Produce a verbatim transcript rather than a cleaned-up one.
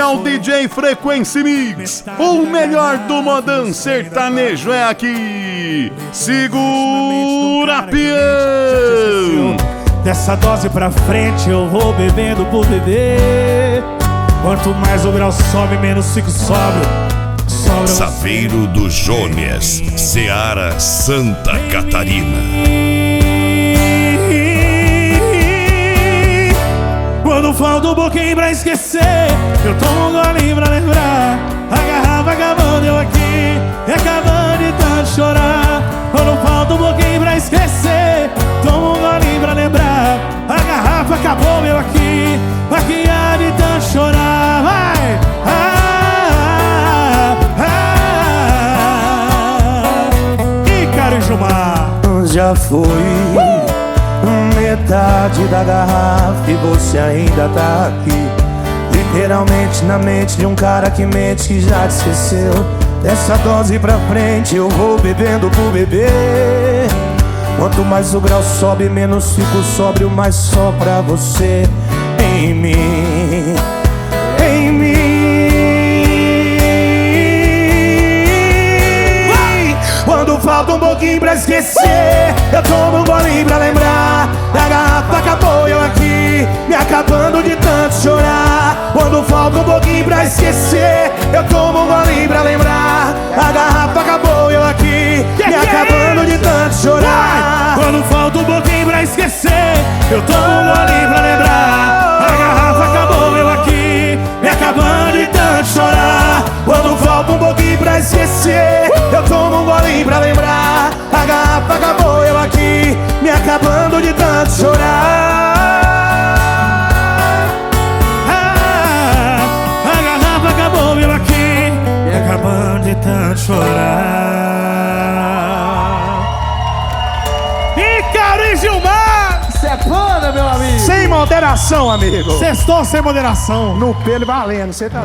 o D J Frequency Mix. O melhor do modão sertanejo é aqui. Segura, peão! Dessa dose pra frente eu vou bebendo por beber. Quanto mais o grau sobe, menos fico sóbrio. Saveiro do Jones, Ceará, Santa Catarina. Quando falta um pouquinho pra esquecer, eu tomo um golinho pra lembrar. A garrafa acabando, eu aqui, e acabando de tanto chorar. Quando falta um pouquinho pra esquecer, tomo um golinho pra lembrar. A garrafa acabou, eu aqui, aqui há de tanto chorar. Vai! Ah, ah, ah. Ícaro e Gilmar. Já foi uh! metade da garrafa e você ainda tá aqui. Literalmente na mente de um cara que mente, que já te esqueceu. Dessa dose pra frente eu vou bebendo por beber. Quanto mais o grau sobe, menos fico sóbrio, mais só pra você em mim, em mim. Quando falta um pouquinho pra esquecer, eu tomo um golinho pra lembrar. A garrafa acabou, eu aqui, me acabando de tanto chorar. Quando falta um pouquinho pra esquecer, eu tomo um golinho pra lembrar. A garrafa acabou, eu aqui, me acabando de tanto chorar. Quando falta um pouquinho pra esquecer, eu tomo um golinho pra lembrar. A garrafa acabou, eu aqui, me acabando de tanto chorar. Quando falta um pouquinho pra esquecer, eu tomo um golinho pra lembrar. A garrafa acabou, eu aqui, me acabando de tanto chorar. Ah, a garrafa acabou, eu aqui, me acabando de tanto chorar. Ícaro e Gilmar! Isso é panda, meu amigo! Sem moderação, amigo! Sextou sem moderação! No pelo valendo, cê tá